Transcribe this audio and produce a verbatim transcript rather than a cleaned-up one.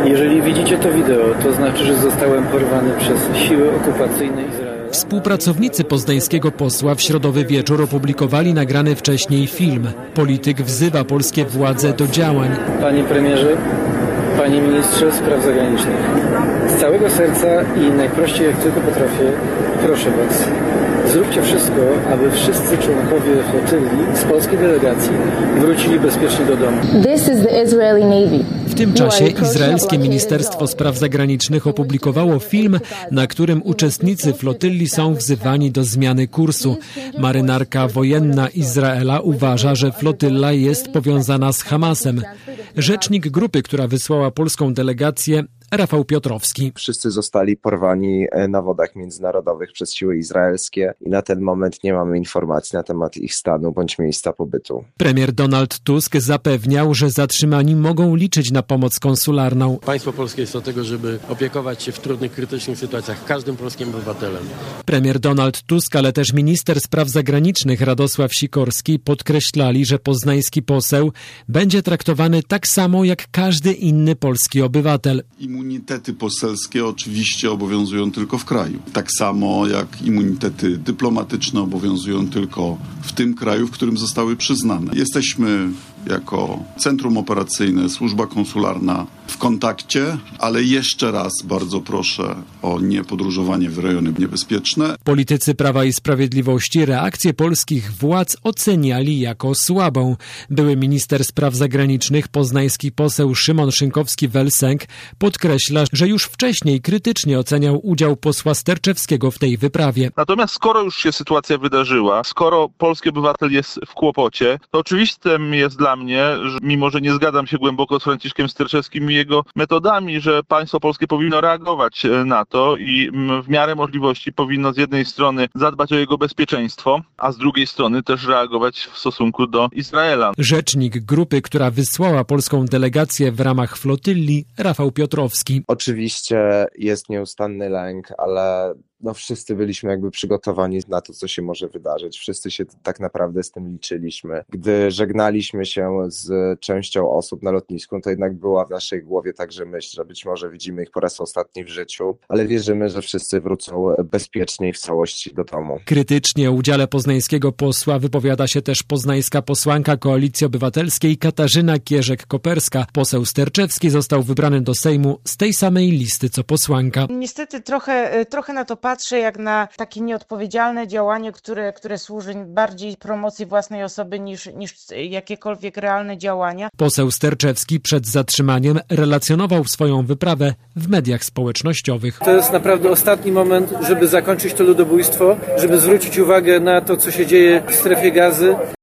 Jeżeli widzicie to wideo, to znaczy, że zostałem porwany przez siły okupacyjne Izraela. Współpracownicy poznańskiego posła w środowy wieczór opublikowali nagrany wcześniej film. Polityk wzywa polskie władze do działań. Panie premierze, panie ministrze spraw zagranicznych, z całego serca i najprościej jak tylko potrafię, proszę was, zróbcie wszystko, aby wszyscy członkowie flotyli z polskiej delegacji wrócili bezpiecznie do domu. This is the Israeli Navy. W tym czasie izraelskie Ministerstwo Spraw Zagranicznych opublikowało film, na którym uczestnicy flotyli są wzywani do zmiany kursu. Marynarka wojenna Izraela uważa, że flotyla jest powiązana z Hamasem. Rzecznik grupy, która wysłała polską delegację, Rafał Piotrowski. Wszyscy zostali porwani na wodach międzynarodowych przez siły izraelskie i na ten moment nie mamy informacji na temat ich stanu bądź miejsca pobytu. Premier Donald Tusk zapewniał, że zatrzymani mogą liczyć na pomoc konsularną. Państwo polskie jest od tego, żeby opiekować się w trudnych, krytycznych sytuacjach każdym polskim obywatelem. Premier Donald Tusk, ale też minister spraw zagranicznych Radosław Sikorski podkreślali, że poznański poseł będzie traktowany tak samo jak każdy inny polski obywatel. Immunitety poselskie oczywiście obowiązują tylko w kraju. Tak samo jak immunitety dyplomatyczne obowiązują tylko w tym kraju, w którym zostały przyznane. Jesteśmy jako Centrum Operacyjne, Służba Konsularna w kontakcie, ale jeszcze raz bardzo proszę o niepodróżowanie w rejony niebezpieczne. Politycy Prawa i Sprawiedliwości reakcję polskich władz oceniali jako słabą. Były minister spraw zagranicznych, poznański poseł Szymon Szynkowski-Welsenk podkreśla, że już wcześniej krytycznie oceniał udział posła Sterczewskiego w tej wyprawie. Natomiast skoro już się sytuacja wydarzyła, skoro polski obywatel jest w kłopocie, to oczywistym jest dla mnie, że mimo że nie zgadzam się głęboko z Franciszkiem Sterczewskim i jego metodami, że państwo polskie powinno reagować na to i w miarę możliwości powinno z jednej strony zadbać o jego bezpieczeństwo, a z drugiej strony też reagować w stosunku do Izraela. Rzecznik grupy, która wysłała polską delegację w ramach flotyli, Rafał Piotrowski. Oczywiście jest nieustanny lęk, ale no wszyscy byliśmy jakby przygotowani na to, co się może wydarzyć. Wszyscy się tak naprawdę z tym liczyliśmy. Gdy żegnaliśmy się z częścią osób na lotnisku, to jednak była w naszej głowie także myśl, że być może widzimy ich po raz ostatni w życiu, ale wierzymy, że wszyscy wrócą bezpiecznie w całości do domu. Krytycznie o udziale poznańskiego posła wypowiada się też poznańska posłanka Koalicji Obywatelskiej Katarzyna Kierzek-Koperska. Poseł Sterczewski został wybrany do Sejmu z tej samej listy co posłanka. Niestety trochę, trochę na to patrzę jak na takie nieodpowiedzialne działanie, które, które służy bardziej promocji własnej osoby niż, niż jakiekolwiek realne działania. Poseł Sterczewski przed zatrzymaniem relacjonował swoją wyprawę w mediach społecznościowych. To jest naprawdę ostatni moment, żeby zakończyć to ludobójstwo, żeby zwrócić uwagę na to, co się dzieje w strefie Gazy.